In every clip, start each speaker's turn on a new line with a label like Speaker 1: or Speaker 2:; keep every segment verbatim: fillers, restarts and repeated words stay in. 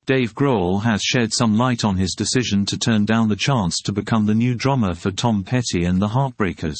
Speaker 1: Dave Grohl has shed some light on his decision to turn down the chance to become the new drummer for Tom Petty and the Heartbreakers.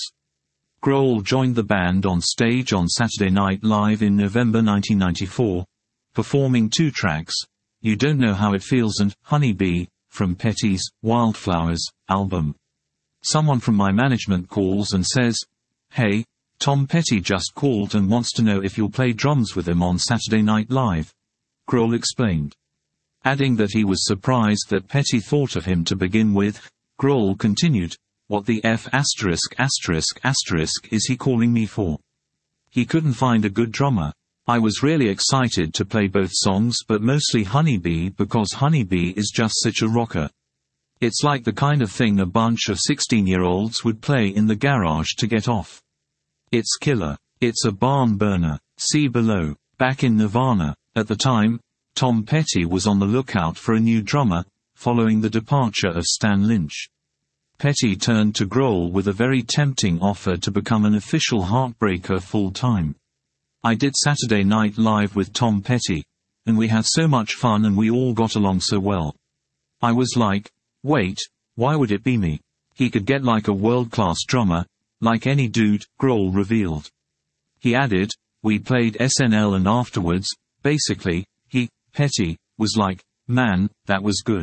Speaker 1: Grohl joined the band on stage on Saturday Night Live in November nineteen ninety-four, performing two tracks, You Don't Know How It Feels and Honey Bee, from Petty's Wildflowers album. Someone from my management calls and says, "Hey, Tom Petty just called and wants to know if you'll play drums with him on Saturday Night Live," Grohl explained. Adding that he was surprised that Petty thought of him to begin with, Grohl continued, "What the F asterisk asterisk asterisk is he calling me for? He couldn't find a good drummer. I was really excited to play both songs, but mostly Honey Bee because Honey Bee is just such a rocker. It's like the kind of thing a bunch of sixteen-year-olds would play in the garage to get off. It's killer. It's a barn burner. See below." Back in Nirvana, at the time, Tom Petty was on the lookout for a new drummer, following the departure of Stan Lynch. Petty turned to Grohl with a very tempting offer to become an official Heartbreaker full-time. "I did Saturday Night Live with Tom Petty, and we had so much fun and we all got along so well. I was like, wait, why would it be me? He could get like a world-class drummer, like any dude," Grohl revealed. He added, "We played S N L and afterwards, basically, he, Petty, was like, man, that was good.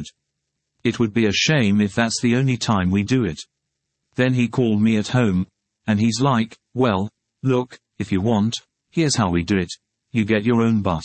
Speaker 1: It would be a shame if that's the only time we do it. Then he called me at home, and he's like, well, look, if you want, here's how we do it. You get your own bus.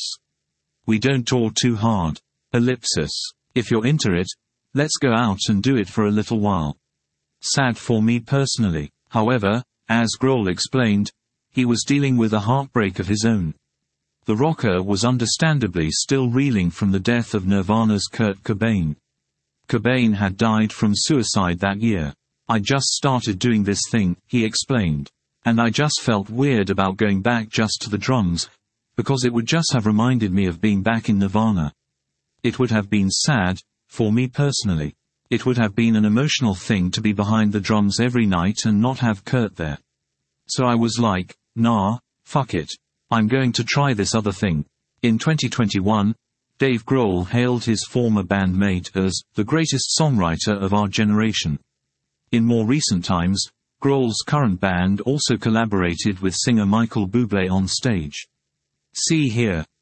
Speaker 1: We don't tour too hard. Ellipsis. If you're into it, let's go out and do it for a little while." Sad for me personally. However, as Grohl explained, he was dealing with a heartbreak of his own. The rocker was understandably still reeling from the death of Nirvana's Kurt Cobain. Cobain had died from suicide that year. "I just started doing this thing," he explained. "And I just felt weird about going back just to the drums, because it would just have reminded me of being back in Nirvana. It would have been sad, for me personally. It would have been an emotional thing to be behind the drums every night and not have Kurt there. So I was like, nah, fuck it. I'm going to try this other thing." In twenty twenty-one, Dave Grohl hailed his former bandmate as the greatest songwriter of our generation. In more recent times, Grohl's current band also collaborated with singer Michael Bublé on stage. See here.